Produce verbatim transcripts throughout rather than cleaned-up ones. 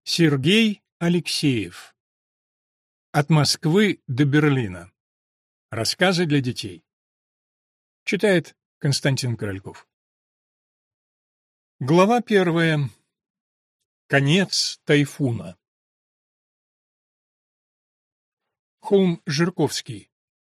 Сергей Алексеев. От Москвы до Берлина. Рассказы для детей. Читает Константин Корольков. Глава первая. Конец тайфуна. Холм Жирковский.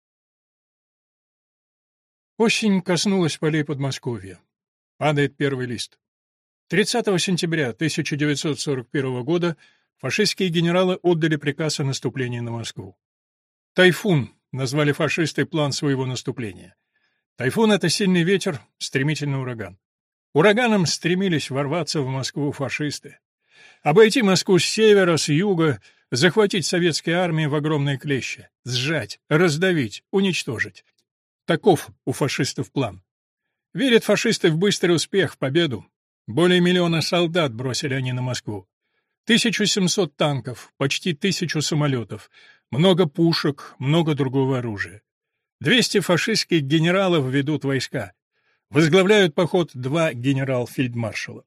Осень коснулась полей Подмосковья. Падает первый лист. тридцатого сентября тысяча девятьсот сорок первого года фашистские генералы отдали приказ о наступлении на Москву. «Тайфун» назвали фашисты план своего наступления. Тайфун — это сильный ветер, стремительный ураган. Ураганом стремились ворваться в Москву фашисты. Обойти Москву с севера, с юга, захватить советские армии в огромные клещи, сжать, раздавить, уничтожить. Таков у фашистов план. Верят фашисты в быстрый успех, в победу. Более миллиона солдат бросили они на Москву. тысяча семьсот танков, почти тысячу самолетов, много пушек, много другого оружия. двести фашистских генералов ведут войска. Возглавляют поход два генерал-фельдмаршала.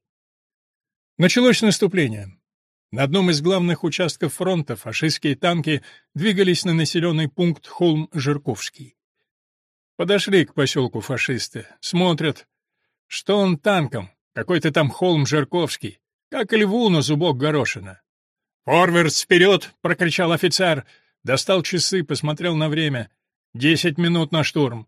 Началось наступление. На одном из главных участков фронта фашистские танки двигались на населенный пункт Холм-Жирковский. Подошли к поселку фашисты, смотрят, что он танком. Какой-то там холм Жирковский, как льву на зубок горошина. «Форвардс, вперед!» — прокричал офицер. Достал часы, посмотрел на время. Десять минут на штурм.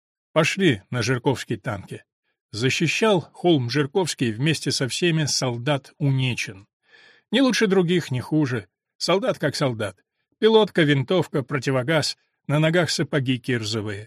Пошли на Жирковский танки. Защищал холм Жирковский вместе со всеми солдат Унечин. Не лучше других, не хуже. Солдат как солдат. Пилотка, винтовка, противогаз, на ногах сапоги кирзовые.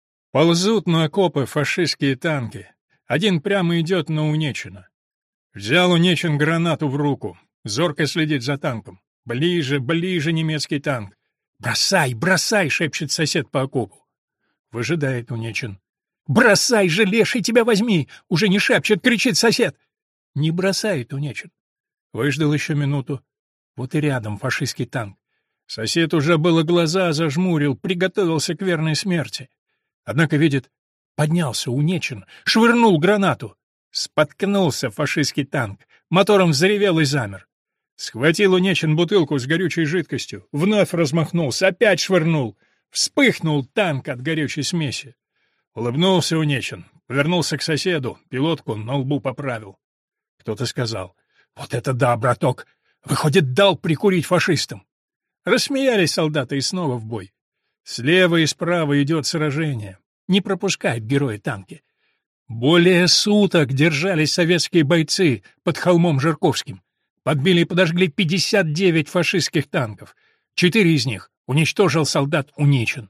Ползут на окопы фашистские танки. Один прямо идет на Унечина. Взял Унечин гранату в руку. Зорко следит за танком. Ближе, ближе немецкий танк. «Бросай, бросай!» — шепчет сосед по окопу. Выжидает Унечин. «Бросай же, леший, тебя возьми!» — уже не шепчет, кричит сосед. Не бросает Унечин. Выждал еще минуту. Вот и рядом фашистский танк. Сосед уже было глаза зажмурил, приготовился к верной смерти. Однако видит, поднялся Унечин, швырнул гранату. Споткнулся фашистский танк, мотором взревел и замер. Схватил Унечин бутылку с горючей жидкостью, вновь размахнулся, опять швырнул. Вспыхнул танк от горючей смеси. Улыбнулся Унечин, повернулся к соседу, пилотку на лбу поправил. Кто-то сказал: «Вот это да, браток! Выходит, дал прикурить фашистам!» Рассмеялись солдаты и снова в бой. Слева и справа идет сражение. Не пропускают герои танки. Более суток держались советские бойцы под холмом Жирковским. Подбили и подожгли пятьдесят девять фашистских танков. Четыре из них уничтожил солдат Унечин.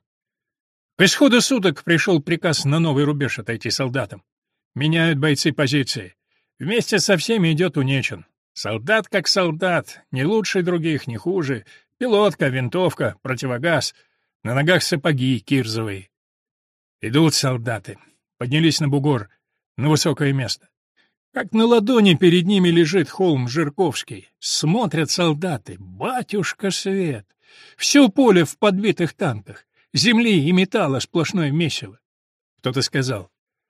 К исходу суток пришел приказ на новый рубеж отойти солдатам. Меняют бойцы позиции. Вместе со всеми идет Унечин. Солдат как солдат, не лучше других, не хуже. Пилотка, винтовка, противогаз. На ногах сапоги кирзовые. Идут солдаты. Поднялись на бугор, на высокое место. Как на ладони перед ними лежит холм Жирковский. Смотрят солдаты. Батюшка свет! Все поле в подбитых танках. Земли и металла сплошное месиво. Кто-то сказал: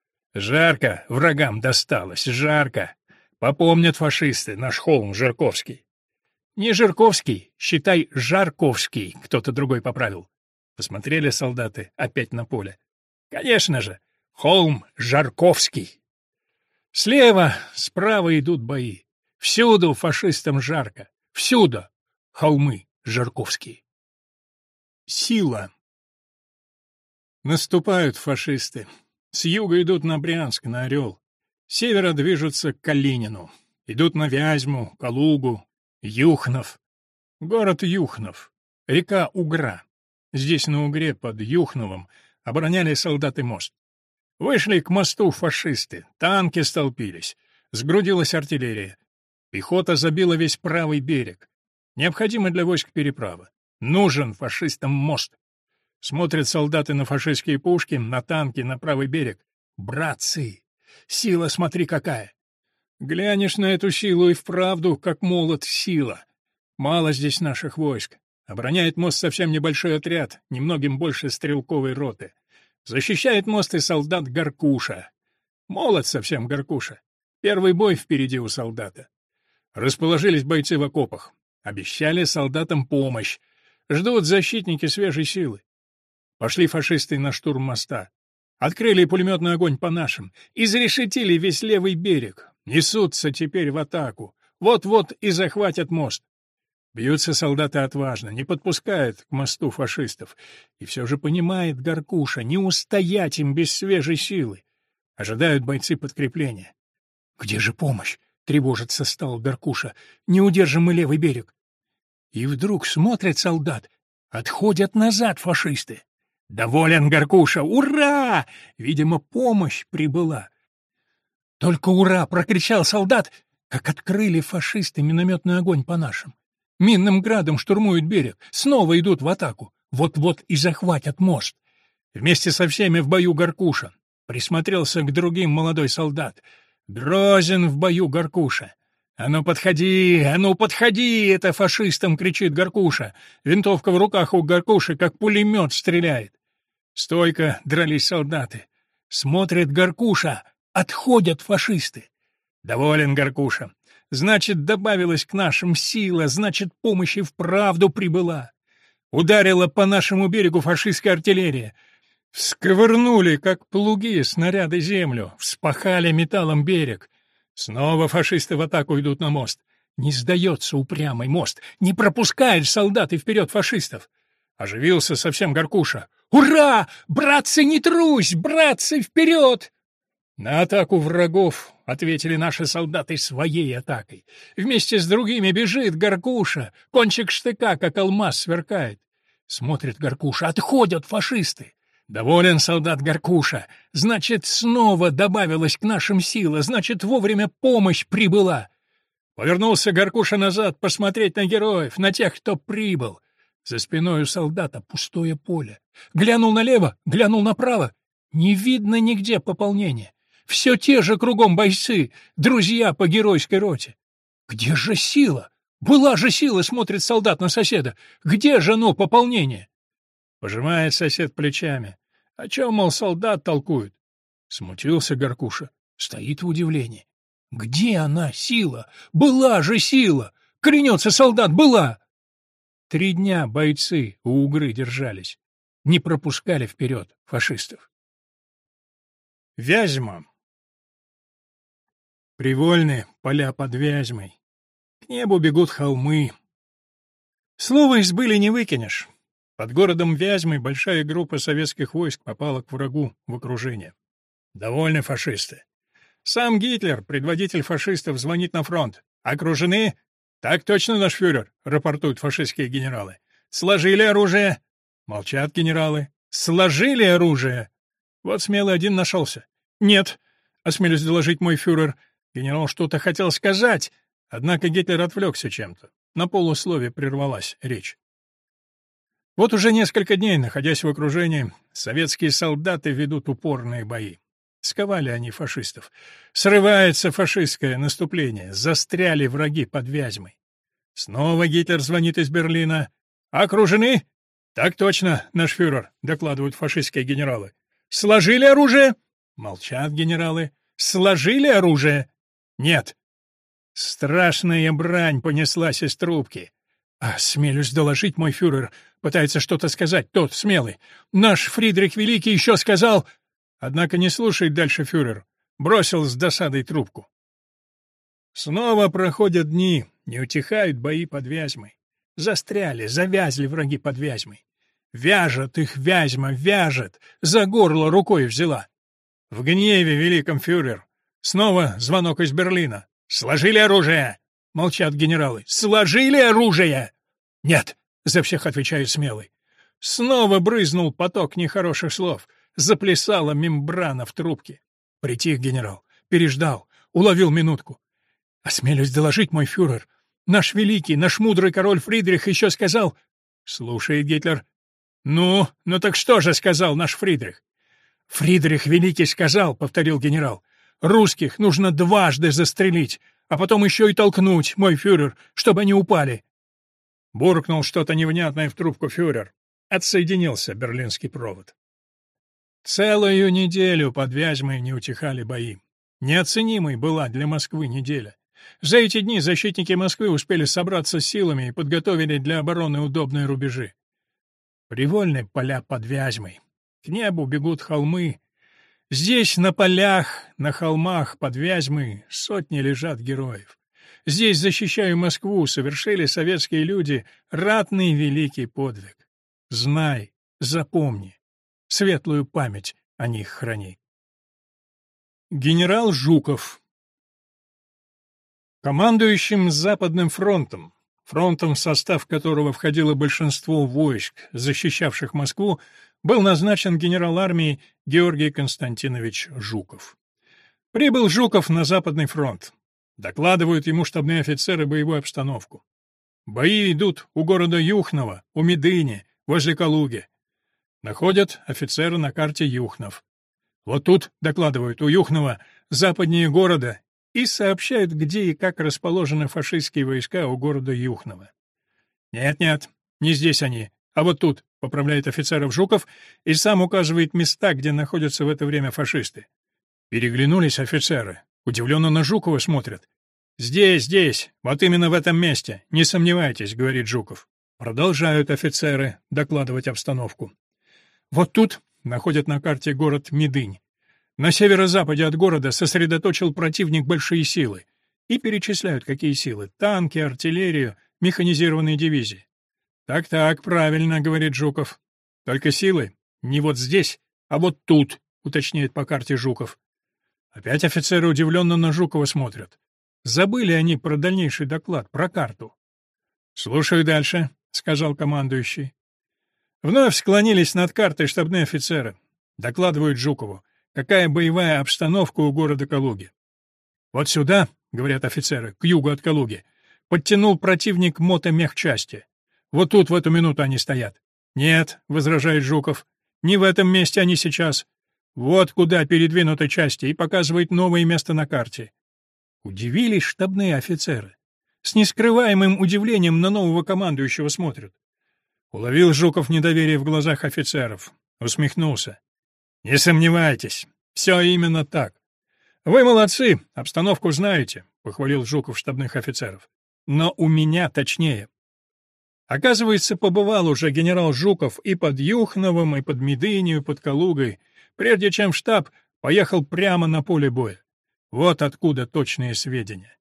«Жарко, врагам досталось, жарко. Попомнят фашисты наш холм Жирковский». «Не Жирковский, считай, Жарковский», — кто-то другой поправил. Посмотрели солдаты опять на поле. Конечно же, холм Жирковский. Слева, справа идут бои. Всюду фашистам жарко. Всюду холмы Жирковские. Сила. Наступают фашисты. С юга идут на Брянск, на Орел. С севера движутся к Калинину. Идут на Вязьму, Калугу, Юхнов. Город Юхнов. Река Угра. Здесь на Угре под Юхновым обороняли солдаты мост. Вышли к мосту фашисты, танки столпились, сгрудилась артиллерия. Пехота забила весь правый берег. Необходимо для войск переправа. Нужен фашистам мост. Смотрят солдаты на фашистские пушки, на танки, на правый берег. Братцы, сила смотри какая! Глянешь на эту силу и вправду, как молот, сила. Мало здесь наших войск. Обороняет мост совсем небольшой отряд, немногим больше стрелковой роты. Защищает мост и солдат Горкуша. Молод совсем Горкуша. Первый бой впереди у солдата. Расположились бойцы в окопах. Обещали солдатам помощь. Ждут защитники свежей силы. Пошли фашисты на штурм моста. Открыли пулеметный огонь по нашим. Изрешетили весь левый берег. Несутся теперь в атаку. Вот-вот и захватят мост. Бьются солдаты отважно, не подпускают к мосту фашистов. И все же понимает Горкуша, не устоять им без свежей силы. Ожидают бойцы подкрепления. «Где же помощь?» — тревожиться стал Горкуша. «Не удержим мы левый берег». И вдруг смотрит солдат. Отходят назад фашисты. Доволен Горкуша. «Ура!» Видимо, помощь прибыла. Только «ура!» — прокричал солдат, как открыли фашисты минометный огонь по нашим. Минным градом штурмуют берег, снова идут в атаку. Вот-вот и захватят мост. Вместе со всеми в бою Горкуша. Присмотрелся к другим молодой солдат. Грозен в бою Горкуша. «А ну подходи, а ну подходи!» — это фашистам кричит Горкуша. Винтовка в руках у Горкуши, как пулемет, стреляет. Стойко дрались солдаты. Смотрит Горкуша. Отходят фашисты. Доволен Горкуша. Значит, добавилась к нашим сила, значит, помощь и вправду прибыла. Ударила по нашему берегу фашистская артиллерия. Всковырнули, как плуги, снаряды землю, вспахали металлом берег. Снова фашисты в атаку идут на мост. Не сдается упрямый мост, не пропускает солдаты вперед фашистов. Оживился совсем Горкуша. «Ура! Братцы, не трусь! Братцы, вперед!» На атаку врагов ответили наши солдаты своей атакой. Вместе с другими бежит Горкуша, кончик штыка, как алмаз, сверкает. Смотрит Горкуша, отходят фашисты. Доволен солдат Горкуша. Значит, снова добавилась к нашим сила, значит, вовремя помощь прибыла. Повернулся Горкуша назад посмотреть на героев, на тех, кто прибыл. За спиной у солдата пустое поле. Глянул налево, глянул направо. Не видно нигде пополнения. Все те же кругом бойцы, друзья по геройской роте. Где же сила? Была же сила, смотрит солдат на соседа. Где же оно, пополнение? Пожимает сосед плечами. О чем, мол, солдат толкует? Смутился Горкуша. Стоит в удивлении. Где она, сила? Была же сила! Клянется солдат, была! Три дня бойцы у Угры держались. Не пропускали вперед фашистов. Вязьма. Привольны поля под Вязьмой. К небу бегут холмы. Слово из были не выкинешь. Под городом Вязьмой большая группа советских войск попала к врагу в окружение. Довольны фашисты. Сам Гитлер, предводитель фашистов, звонит на фронт. «Окружены?» «Так точно, наш фюрер», — рапортуют фашистские генералы. «Сложили оружие?» Молчат генералы. «Сложили оружие?» Вот смелый один нашелся. «Нет», — осмелюсь доложить мой фюрер. Генерал что-то хотел сказать, однако Гитлер отвлекся чем-то. На полуслове прервалась речь. Вот уже несколько дней, находясь в окружении, советские солдаты ведут упорные бои. Сковали они фашистов. Срывается фашистское наступление. Застряли враги под Вязьмой. Снова Гитлер звонит из Берлина. «Окружены?» «Так точно, наш фюрер», — докладывают фашистские генералы. «Сложили оружие?» Молчат генералы. «Сложили оружие?» «Нет». Страшная брань понеслась из трубки. «А, смелюсь доложить, мой фюрер», — пытается что-то сказать тот, смелый. «Наш Фридрих Великий еще сказал...» Однако не слушает дальше фюрер. Бросил с досадой трубку. Снова проходят дни, не утихают бои под Вязьмой. Застряли, завязли враги под Вязьмой. Вяжет их Вязьма, вяжет, за горло рукой взяла. В гневе великом фюрер. Снова звонок из Берлина. «Сложили оружие!» Молчат генералы. «Сложили оружие!» «Нет!» — за всех отвечает смелый. Снова брызнул поток нехороших слов. Заплясала мембрана в трубке. Притих генерал. Переждал. Уловил минутку. «Осмелюсь доложить, мой фюрер. Наш великий, наш мудрый король Фридрих еще сказал...» Слушает Гитлер. «Ну, ну так что же сказал наш Фридрих?» «Фридрих Великий сказал, — повторил генерал, — русских нужно дважды застрелить, а потом еще и толкнуть, мой фюрер, чтобы они упали». Буркнул что-то невнятное в трубку фюрер. Отсоединился берлинский провод. Целую неделю под Вязьмой не утихали бои. Неоценимой была для Москвы неделя. За эти дни защитники Москвы успели собраться с силами и подготовили для обороны удобные рубежи. Привольны поля под Вязьмой. К небу бегут холмы. Здесь на полях, на холмах под Вязьмой сотни лежат героев. Здесь, защищая Москву, совершили советские люди ратный великий подвиг. Знай, запомни, светлую память о них храни. Генерал Жуков. Командующим Западным фронтом, фронтом, в состав которого входило большинство войск, защищавших Москву, был назначен генерал армии Георгий Константинович Жуков. Прибыл Жуков на Западный фронт. Докладывают ему штабные офицеры боевую обстановку. Бои идут у города Юхново, у Медыни, возле Калуги. Находят офицеры на карте Юхнов. Вот тут, докладывают, у Юхнова, западнее города, и сообщают, где и как расположены фашистские войска у города Юхново. «Нет-нет, не здесь они, а вот тут», — поправляет офицеров Жуков и сам указывает места, где находятся в это время фашисты. Переглянулись офицеры, удивленно на Жукова смотрят. «Здесь, здесь, вот именно в этом месте, не сомневайтесь», — говорит Жуков. Продолжают офицеры докладывать обстановку. Вот тут находят на карте город Медынь. На северо-западе от города сосредоточил противник большие силы. И перечисляют, какие силы: танки, артиллерию, механизированные дивизии. «Так-так, правильно», — говорит Жуков. «Только силы не вот здесь, а вот тут», — уточняет по карте Жуков. Опять офицеры удивленно на Жукова смотрят. Забыли они про дальнейший доклад, про карту. «Слушаю дальше», — сказал командующий. Вновь склонились над картой штабные офицеры. Докладывают Жукову, какая боевая обстановка у города Калуги. «Вот сюда», — говорят офицеры, — «к югу от Калуги, подтянул противник мотомехчасти. Вот тут в эту минуту они стоят». «Нет», — возражает Жуков, — «не в этом месте они сейчас. Вот куда передвинуты части», и показывает новое место на карте. Удивились штабные офицеры. С нескрываемым удивлением на нового командующего смотрят. Уловил Жуков недоверие в глазах офицеров. Усмехнулся. «Не сомневайтесь, все именно так. Вы молодцы, обстановку знаете», — похвалил Жуков штабных офицеров. «Но у меня точнее». Оказывается, побывал уже генерал Жуков и под Юхновым, и под Медынью, и под Калугой, прежде чем в штаб поехал прямо на поле боя. Вот откуда точные сведения.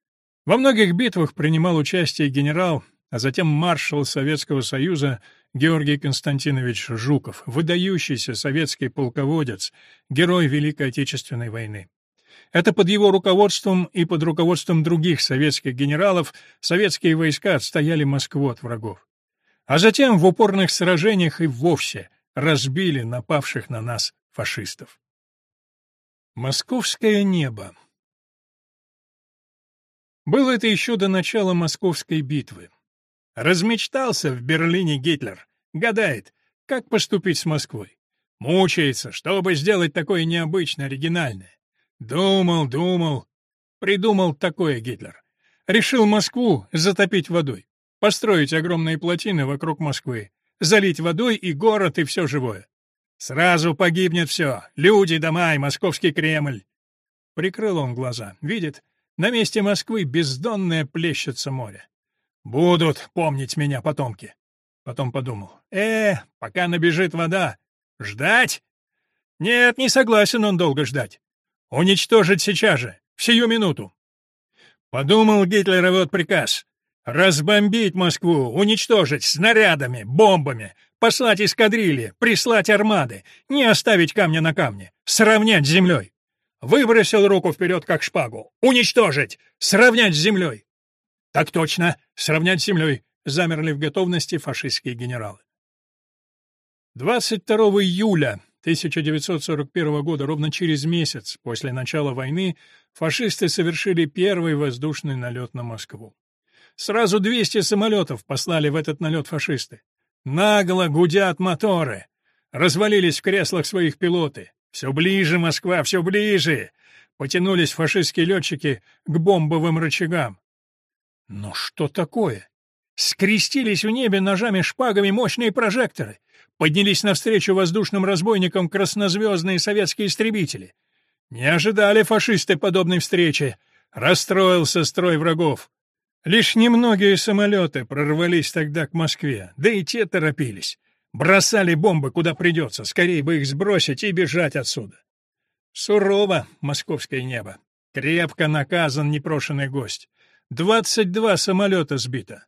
Во многих битвах принимал участие генерал, а затем маршал Советского Союза Георгий Константинович Жуков, выдающийся советский полководец, герой Великой Отечественной войны. Это под его руководством и под руководством других советских генералов советские войска отстояли Москву от врагов. А затем в упорных сражениях и вовсе разбили напавших на нас фашистов. Московское небо. Было это еще до начала Московской битвы. Размечтался в Берлине Гитлер, гадает, как поступить с Москвой. Мучается, чтобы сделать такое необычное, оригинальное. Думал, думал, придумал такое Гитлер. Решил Москву затопить водой, построить огромные плотины вокруг Москвы, залить водой и город, и все живое. Сразу погибнет все, люди, дома и московский Кремль. Прикрыл он глаза, видит, на месте Москвы бездонное плещется море. Будут помнить меня потомки. Потом подумал, э, пока набежит вода. Ждать? Нет, не согласен он долго ждать. Уничтожить сейчас же, в сию минуту. Подумал Гитлер, и вот приказ. Разбомбить Москву, уничтожить снарядами, бомбами, послать эскадрильи, прислать армады, не оставить камня на камне, сравнять с землей. Выбросил руку вперед, как шпагу. Уничтожить, сравнять с землей. Так точно, сравнять с землей. Замерли в готовности фашистские генералы. двадцать второго июля тысяча девятьсот сорок первого года, ровно через месяц после начала войны, фашисты совершили первый воздушный налет на Москву. Сразу двести самолетов послали в этот налет фашисты. Нагло гудят моторы. Развалились в креслах своих пилоты. Все ближе Москва, все ближе. Потянулись фашистские летчики к бомбовым рычагам. Но что такое? Скрестились в небе ножами-шпагами мощные прожекторы. Поднялись навстречу воздушным разбойникам краснозвездные советские истребители. Не ожидали фашисты подобной встречи. Расстроился строй врагов. Лишь немногие самолеты прорвались тогда к Москве, да и те торопились. Бросали бомбы куда придется, скорее бы их сбросить и бежать отсюда. Сурово московское небо. Крепко наказан непрошенный гость. Двадцать два самолета сбито.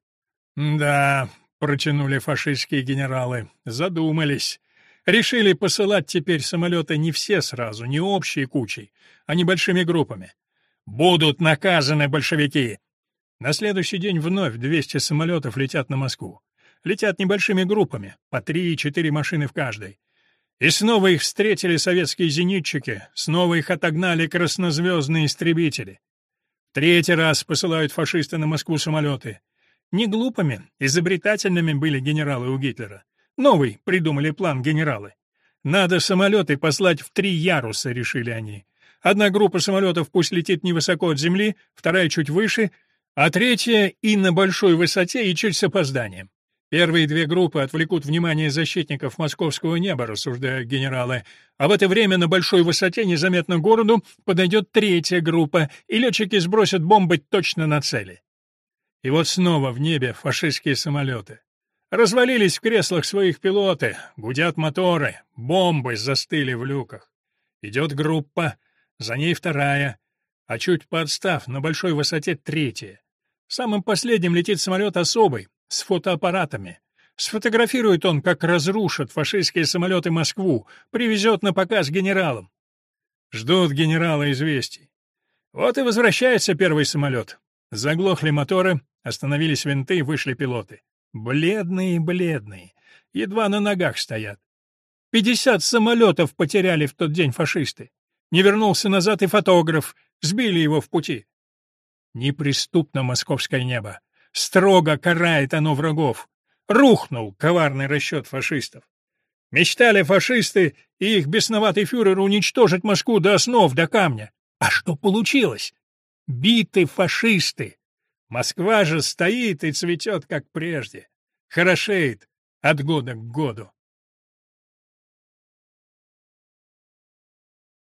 Да, протянули фашистские генералы, задумались. Решили посылать теперь самолеты не все сразу, не общей кучей, а небольшими группами. Будут наказаны большевики. На следующий день вновь двести самолетов летят на Москву. Летят небольшими группами, по три-четыре машины в каждой. И снова их встретили советские зенитчики, снова их отогнали краснозвездные истребители. Третий раз посылают фашисты на Москву самолеты. Не глупыми, изобретательными были генералы у Гитлера. Новый придумали план генералы. Надо самолеты послать в три яруса, решили они. Одна группа самолетов пусть летит невысоко от земли, вторая чуть выше, а третья и на большой высоте, и чуть с опозданием. Первые две группы отвлекут внимание защитников московского неба, рассуждают генералы, а в это время на большой высоте незаметно к городу подойдет третья группа, и летчики сбросят бомбы точно на цели. И вот снова в небе фашистские самолеты. Развалились в креслах своих пилоты, гудят моторы, бомбы застыли в люках. Идет группа, за ней вторая, а чуть поотстав, на большой высоте третья. Самым последним летит самолет особый, с фотоаппаратами. Сфотографирует он, как разрушат фашистские самолеты Москву, привезет на показ генералам. Ждут генерала известий. Вот и возвращается первый самолет. Заглохли моторы, остановились винты, вышли пилоты. Бледные-бледные, едва на ногах стоят. Пятьдесят самолетов потеряли в тот день фашисты. Не вернулся назад и фотограф, сбили его в пути. Неприступно московское небо. Строго карает оно врагов. Рухнул коварный расчет фашистов. Мечтали фашисты и их бесноватый фюрер уничтожить Москву до основ, до камня. А что получилось? Биты фашисты. Москва же стоит и цветет, как прежде. Хорошеет от года к году.